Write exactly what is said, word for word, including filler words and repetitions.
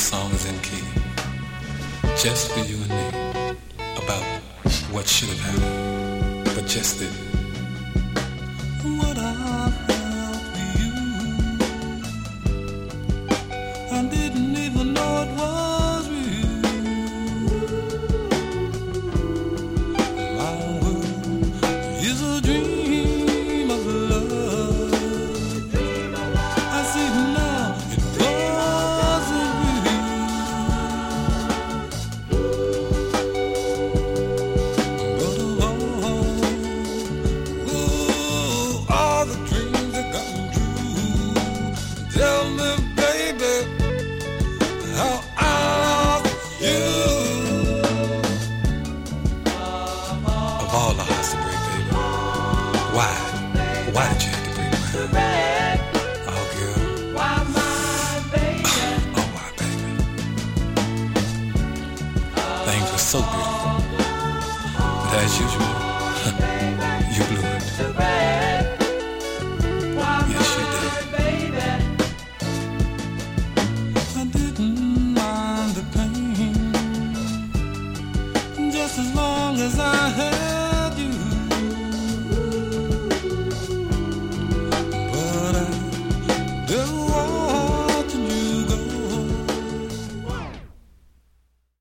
song is in key, just for you and me, about what should have happened, but just didn't. What I felt for you, I didn't even know it was real. My world is a dream of love. I see now it wasn't real. But oh, oh, all the dreams that come true. Tell me, baby, how I lost you. Of all the hearts to break, baby, why? Why did you have to break mine? Oh, girl. Why, my baby? Oh, why, baby? Things were so beautiful, but as usual, you blew it.